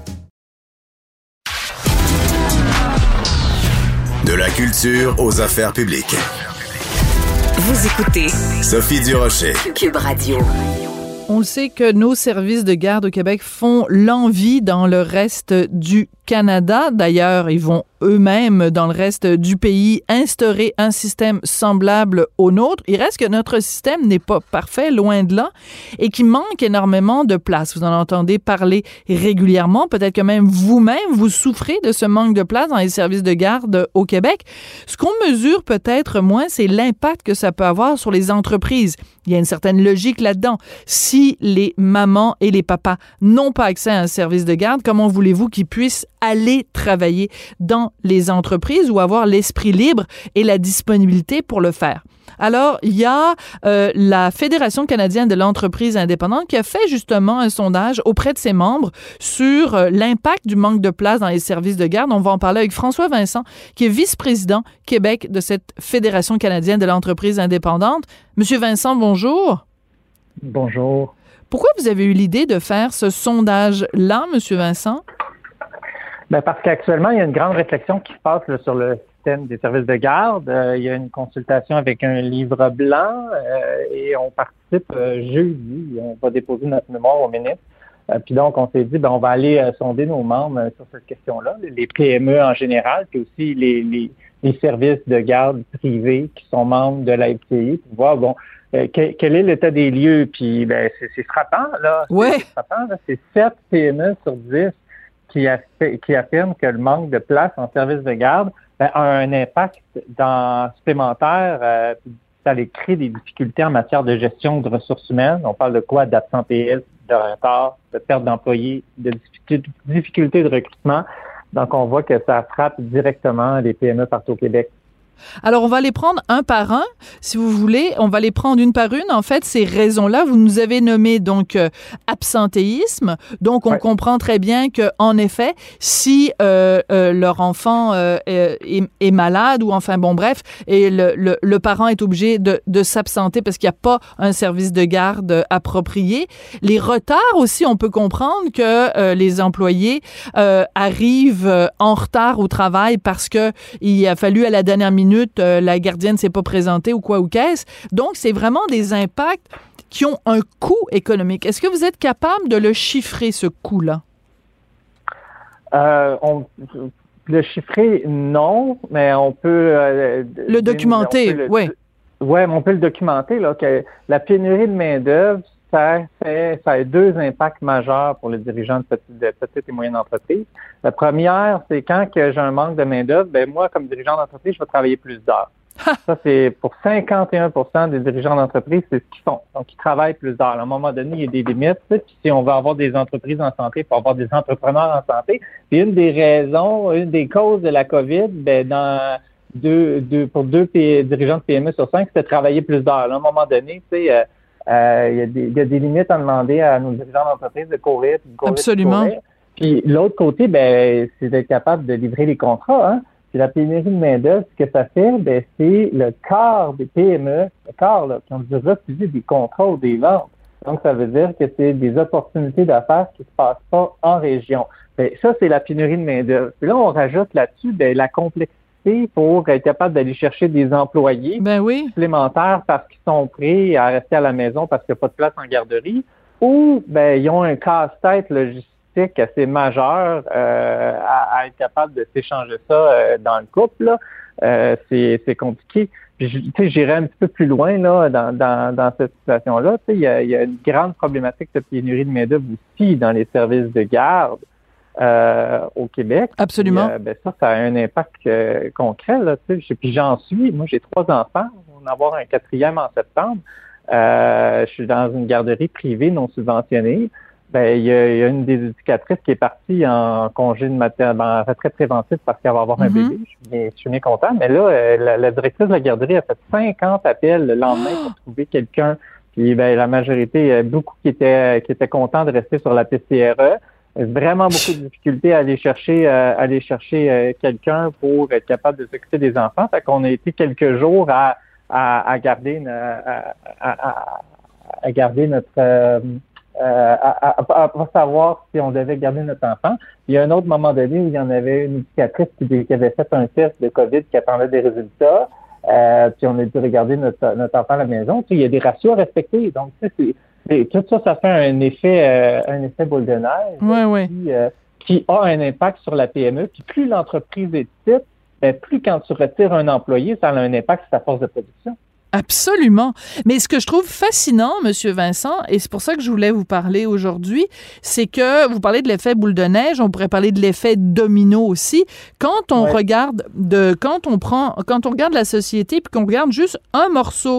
De la culture aux affaires publiques. Vous écoutez Sophie Durocher. Cube Radio. On le sait que nos services de garde au Québec font l'envie dans le reste du Canada. D'ailleurs, ils vont eux-mêmes, dans le reste du pays, instaurer un système semblable au nôtre. Il reste que notre système n'est pas parfait, loin de là, et qu'il manque énormément de place. Vous en entendez parler régulièrement. Peut-être que même vous-même, vous souffrez de ce manque de place dans les services de garde au Québec. Ce qu'on mesure peut-être moins, c'est l'impact que ça peut avoir sur les entreprises. Il y a une certaine logique là-dedans. Si les mamans et les papas n'ont pas accès à un service de garde, comment voulez-vous qu'ils puissent aller travailler dans les entreprises ou avoir l'esprit libre et la disponibilité pour le faire. Alors, il y a la Fédération canadienne de l'entreprise indépendante qui a fait justement un sondage auprès de ses membres sur l'impact du manque de place dans les services de garde. On va en parler avec François Vincent, qui est vice-président Québec de cette Fédération canadienne de l'entreprise indépendante. Monsieur Vincent, bonjour. Bonjour. Pourquoi vous avez eu l'idée de faire ce sondage-là, Monsieur Vincent? Bien, parce qu'actuellement, il y a une grande réflexion qui se passe là, sur le système des services de garde. Il y a une consultation avec un livre blanc et on participe jeudi. On va déposer notre mémoire au ministre. Puis donc, on s'est dit, on va aller sonder nos membres sur cette question-là, les PME en général, puis aussi les services de garde privés qui sont membres de la FCI, pour voir, quel est l'état des lieux. Puis, c'est frappant, là. Ouais. C'est frappant, là. C'est 7 PME sur 10 qui affirment que le manque de place en service de garde a un impact supplémentaire. Ça les crée des difficultés en matière de gestion de ressources humaines. On parle de quoi? D'absentéisme, de retard, de perte d'employés, de difficultés de recrutement. Donc, on voit que ça frappe directement les PME partout au Québec. Alors, on va les prendre un par un, si vous voulez. On va les prendre une par une. En fait, ces raisons-là, vous nous avez nommé donc absentéisme. Donc, on comprend très bien que, en effet, si leur enfant est malade ou enfin bon bref, et le parent est obligé de s'absenter parce qu'il n'y a pas un service de garde approprié. Les retards aussi, on peut comprendre que les employés arrivent en retard au travail parce que il a fallu à la dernière minute la gardienne s'est pas présentée ou quoi ou qu'est-ce. Donc, c'est vraiment des impacts qui ont un coût économique. Est-ce que vous êtes capable de le chiffrer, ce coût-là? Le chiffrer, non, mais on peut... le documenter, oui. Oui, mais on peut le documenter, là, que la pénurie de main-d'œuvre, ça a 2 impacts majeurs pour les dirigeants de petites et moyennes entreprises. La première, c'est quand que j'ai un manque de main-d'œuvre, moi, comme dirigeant d'entreprise, je vais travailler plus d'heures. Ça, c'est pour 51% des dirigeants d'entreprise, c'est ce qu'ils font. Donc, ils travaillent plus d'heures. À un moment donné, il y a des limites. Puis si on veut avoir des entreprises en santé, il faut avoir des entrepreneurs en santé. Puis une des causes de la COVID, pour 2 dirigeants de PME sur 5, c'était de travailler plus d'heures. À un moment donné, tu sais... il y a des limites à demander à nos dirigeants d'entreprise de courir. Absolument. Puis l'autre côté, c'est d'être capable de livrer les contrats. Hein. Puis la pénurie de main-d'œuvre, ce que ça fait, c'est le quart des PME, qui ont dû refuser des contrats ou des ventes. Donc, ça veut dire que c'est des opportunités d'affaires qui ne se passent pas en région. Ça, c'est la pénurie de main-d'œuvre. Puis là, on rajoute là-dessus la complexité pour être capable d'aller chercher des employés supplémentaires parce qu'ils sont prêts à rester à la maison parce qu'il n'y a pas de place en garderie, ou ils ont un casse-tête logistique assez majeur à être capable de s'échanger ça dans le couple. Là. C'est compliqué. Puis, j'irais un petit peu plus loin là dans cette situation-là. Il y a une grande problématique de pénurie de main-d'œuvre aussi dans les services de garde. Au Québec. Absolument. Ça a un impact concret. Là, puis j'en suis. Moi, j'ai 3 enfants. On va en avoir un 4e en septembre. Je suis dans une garderie privée non subventionnée. Il y a une des éducatrices qui est partie en congé de en retraite préventive parce qu'elle va avoir un bébé. Je suis bien content. Mais là, la directrice de la garderie a fait 50 appels le lendemain pour trouver quelqu'un. Puis la majorité, beaucoup qui étaient contents de rester sur la PCRE. Vraiment beaucoup de difficultés à aller chercher quelqu'un pour être capable de s'occuper des enfants. Fait qu'on a été quelques jours à garder notre à savoir si on devait garder notre enfant. Il y a un autre moment donné où il y en avait une éducatrice qui avait fait un test de COVID qui attendait des résultats. Puis on a dû regarder notre enfant à la maison. Il y a des ratios à respecter. Donc, tout ça fait un effet boule de neige qui a un impact sur la PME. Puis plus l'entreprise est petite, plus quand tu retires un employé, ça a un impact sur sa force de production. Absolument. Mais ce que je trouve fascinant, Monsieur Vincent, et c'est pour ça que je voulais vous parler aujourd'hui, c'est que vous parlez de l'effet boule de neige, on pourrait parler de l'effet domino aussi. Quand on regarde quand on regarde la société puis qu'on regarde juste un morceau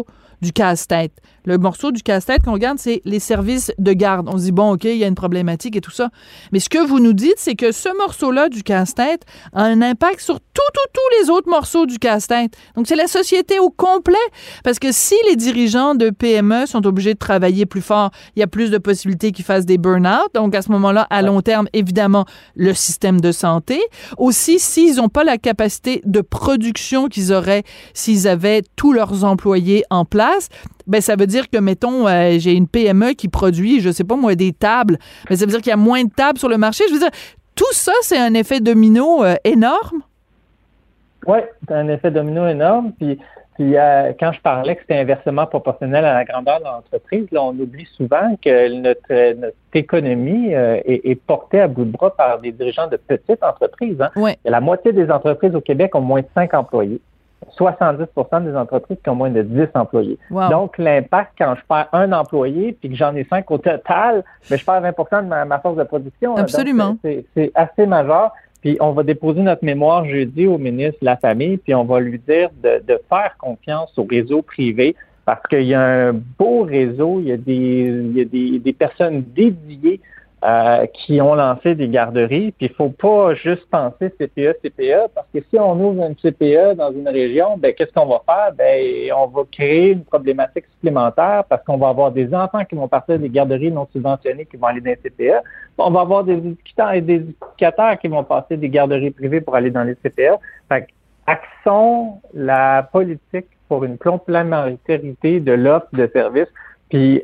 du casse-tête. Le morceau du casse-tête qu'on regarde, c'est les services de garde. On se dit, bon, OK, il y a une problématique et tout ça. Mais ce que vous nous dites, c'est que ce morceau-là du casse-tête a un impact sur tous les autres morceaux du casse-tête. Donc, c'est la société au complet. Parce que si les dirigeants de PME sont obligés de travailler plus fort, il y a plus de possibilités qu'ils fassent des burn-out. Donc, à ce moment-là, à long terme, évidemment, le système de santé. Aussi, s'ils n'ont pas la capacité de production qu'ils auraient s'ils avaient tous leurs employés en place, ben ça veut dire que, mettons, j'ai une PME qui produit, je sais pas moi, des tables, mais ça veut dire qu'il y a moins de tables sur le marché. Je veux dire, tout ça, c'est un effet domino énorme? Oui, c'est un effet domino énorme. Puis quand je parlais que c'était inversement proportionnel à la grandeur de l'entreprise, là, on oublie souvent que notre économie est portée à bout de bras par des dirigeants de petites entreprises. Hein. Oui. La moitié des entreprises au Québec ont moins de 5 employés. 70 des entreprises qui ont moins de 10 employés. Wow. Donc, l'impact quand je perds un employé puis que j'en ai 5 au total, ben, je perds 20 de ma force de production. Absolument. Donc, c'est assez majeur. Puis, on va déposer notre mémoire jeudi au ministre de la Famille, puis on va lui dire de faire confiance au réseau privé parce qu'il y a un beau réseau, il y a des personnes dédiées qui ont lancé des garderies, puis il faut pas juste penser CPE, parce que si on ouvre une CPE dans une région, ben qu'est-ce qu'on va faire? Ben on va créer une problématique supplémentaire parce qu'on va avoir des enfants qui vont partir des garderies non subventionnées qui vont aller dans les CPE. On va avoir des éducateurs qui vont passer des garderies privées pour aller dans les CPE. Fait que, axons la politique pour une complémentarité de l'offre de services. Puis,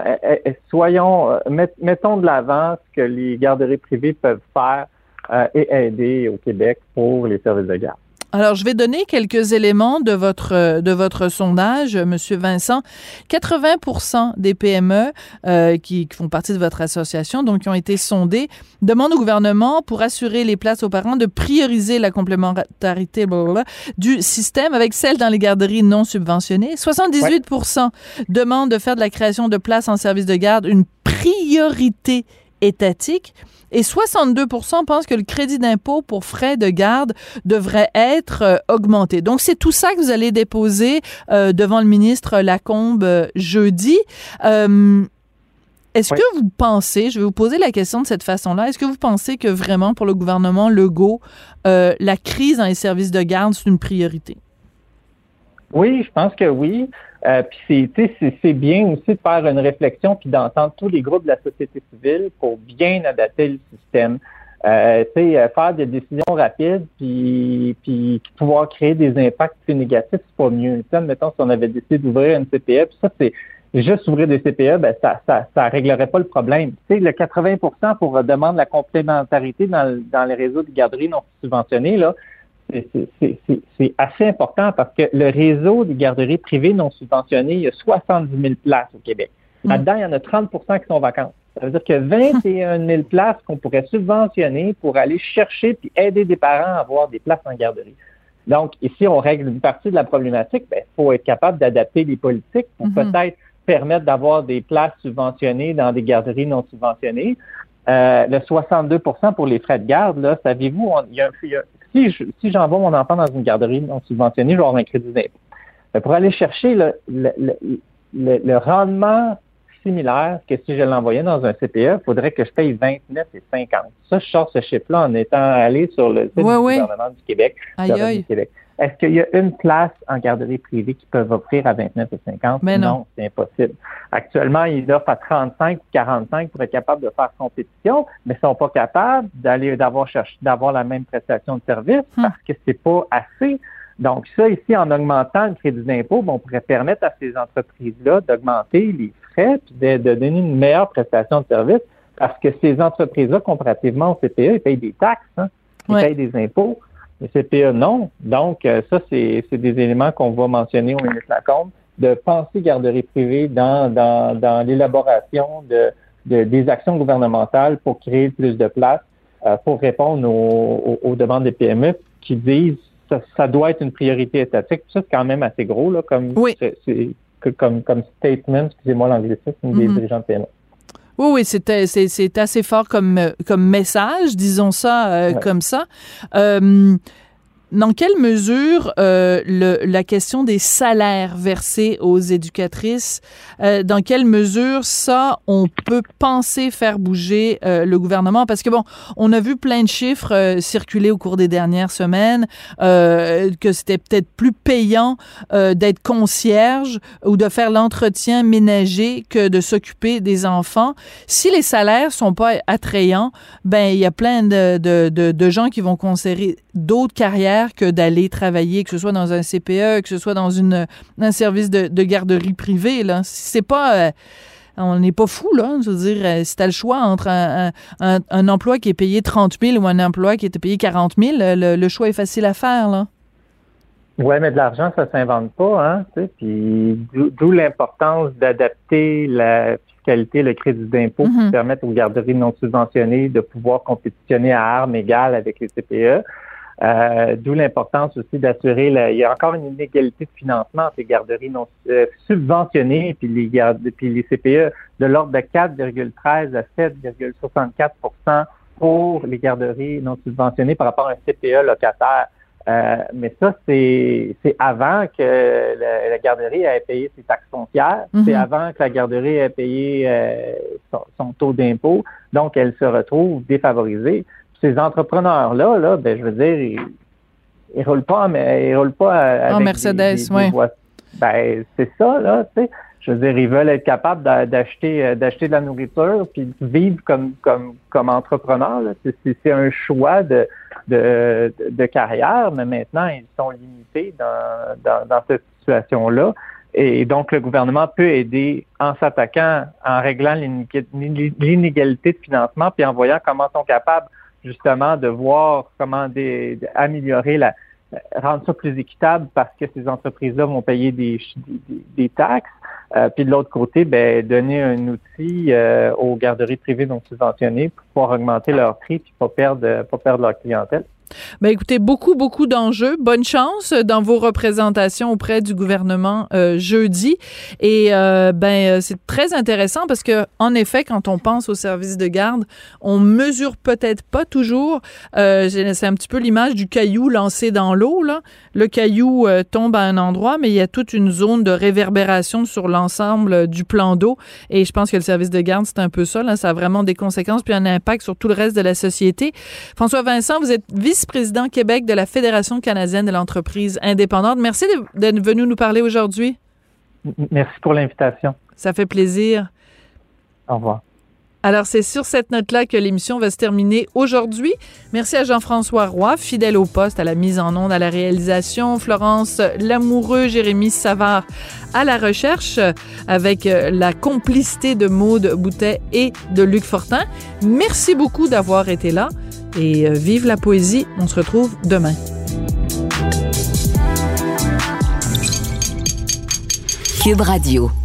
mettons de l'avant ce que les garderies privées peuvent faire et aider au Québec pour les services de garde. Alors, je vais donner quelques éléments de votre sondage, Monsieur Vincent. 80% des PME qui font partie de votre association, donc qui ont été sondées, demandent au gouvernement, pour assurer les places aux parents, de prioriser la complémentarité du système avec celle dans les garderies non subventionnées. 78% demandent de faire de la création de places en service de garde une priorité étatique. Et 62% pensent que le crédit d'impôt pour frais de garde devrait être augmenté. Donc, c'est tout ça que vous allez déposer devant le ministre Lacombe jeudi. Est-ce que vous pensez, je vais vous poser la question de cette façon-là, est-ce que vous pensez que vraiment pour le gouvernement Legault, la crise dans les services de garde, c'est une priorité? Oui, je pense que oui. Puis c'est bien aussi de faire une réflexion puis d'entendre tous les groupes de la société civile pour bien adapter le système. Faire des décisions rapides puis pouvoir créer des impacts plus négatifs, c'est pas mieux. Mettons, si on avait décidé d'ouvrir une CPE, puis ça, c'est juste ouvrir des CPE, ben ça réglerait pas le problème. Tu sais, le 80% pour demande la complémentarité dans les réseaux de garderies non subventionnés, là, c'est assez important parce que le réseau des garderies privées non subventionnées, il y a 70 000 places au Québec. Là-dedans, il y en a 30 qui sont vacantes. Ça veut dire qu'il y a 21 000 places qu'on pourrait subventionner pour aller chercher puis aider des parents à avoir des places en garderie. Donc, ici, on règle une partie de la problématique. Il faut être capable d'adapter les politiques pour peut-être permettre d'avoir des places subventionnées dans des garderies non subventionnées. Le 62% pour les frais de garde, là, savez-vous, si j'envoie mon enfant dans une garderie non subventionnée, je vais avoir un crédit d'impôt. Pour aller chercher le rendement similaire que si je l'envoyais dans un CPE, il faudrait que je paye 29,50. Ça, je sors ce chiffre-là en étant allé sur le site du gouvernement du Québec. Est-ce qu'il y a une place en garderie privée qui peuvent offrir à 29,50? Mais non, c'est impossible. Actuellement, ils offrent à 35 ou 45 pour être capable de faire compétition, mais ils sont pas capables d'avoir la même prestation de service parce que c'est pas assez. Donc ça, ici, en augmentant le crédit d'impôt, on pourrait permettre à ces entreprises-là d'augmenter les frais et de donner une meilleure prestation de service parce que ces entreprises-là, comparativement au CPE, ils payent des taxes, ils payent des impôts. Les CPE, non. Donc, ça, c'est des éléments qu'on va mentionner au ministre Lacombe, de penser garderie privée dans l'élaboration des actions gouvernementales pour créer plus de places, pour répondre aux demandes des PME qui disent ça doit être une priorité étatique. Ça, c'est quand même assez gros, là, comme statement, excusez-moi l'anglicisme, des dirigeants de PME. Oui, c'est assez fort comme message, disons ça comme ça. dans quelle mesure la question des salaires versés aux éducatrices, dans quelle mesure ça, on peut penser faire bouger le gouvernement? Parce que bon, on a vu plein de chiffres circuler au cours des dernières semaines, que c'était peut-être plus payant d'être concierge ou de faire l'entretien ménager que de s'occuper des enfants. Si les salaires sont pas attrayants, ben il y a plein de gens qui vont considérer d'autres carrières que d'aller travailler, que ce soit dans un CPE, que ce soit dans un service de garderie privée, là. C'est pas... on n'est pas fou, là. Je veux dire, si t'as le choix entre un emploi qui est payé 30 000 ou un emploi qui est payé 40 000, le choix est facile à faire, là. Ouais, mais de l'argent, ça s'invente pas, hein, tu sais, puis d'où l'importance d'adapter la fiscalité, le crédit d'impôt qui permettent aux garderies non subventionnées de pouvoir compétitionner à armes égales avec les CPE. D'où l'importance aussi d'assurer il y a encore une inégalité de financement entre les garderies non subventionnées puis les CPE de l'ordre de 4,13 à 7,64% pour les garderies non subventionnées par rapport à un CPE locataire. Mais ça, c'est avant que la garderie ait payé ses taxes foncières, c'est avant que la garderie ait payé son taux d'impôt, donc elle se retrouve défavorisée. Ces entrepreneurs-là, là, ben je veux dire, ils roulent pas avec en Mercedes, oui. Ben c'est ça, là, tu sais. Je veux dire, ils veulent être capables d'acheter de la nourriture puis de vivre comme entrepreneurs, là. C'est un choix de carrière, mais maintenant, ils sont limités dans cette situation-là. Et donc, le gouvernement peut aider en s'attaquant, en réglant l'inégalité de financement, puis en voyant comment ils sont capables, justement, de voir comment améliorer rendre ça plus équitable parce que ces entreprises-là vont payer des taxes. Puis de l'autre côté, ben donner un outil aux garderies privées non subventionnées pour pouvoir augmenter leur prix puis pas perdre leur clientèle. Ben écoutez, beaucoup d'enjeux. Bonne chance dans vos représentations auprès du gouvernement jeudi. Et c'est très intéressant parce que en effet, quand on pense au service de garde, on mesure peut-être pas toujours. C'est un petit peu l'image du caillou lancé dans l'eau, là. Le caillou tombe à un endroit, mais il y a toute une zone de réverbération sur l'ensemble du plan d'eau. Et je pense que le service de garde, c'est un peu ça, là. Ça a vraiment des conséquences puis un impact sur tout le reste de la société. François Vincent, vous êtes vice-président Québec de la Fédération canadienne de l'entreprise indépendante. Merci d'être venu nous parler aujourd'hui. Merci pour l'invitation. Ça fait plaisir. Au revoir. Alors, c'est sur cette note-là que l'émission va se terminer aujourd'hui. Merci à Jean-François Roy, fidèle au poste, à la mise en onde, à la réalisation. Florence Lamoureux, Jérémy Savard à la recherche, avec la complicité de Maude Boutet et de Luc Fortin. Merci beaucoup d'avoir été là et vive la poésie. On se retrouve demain. Cube Radio.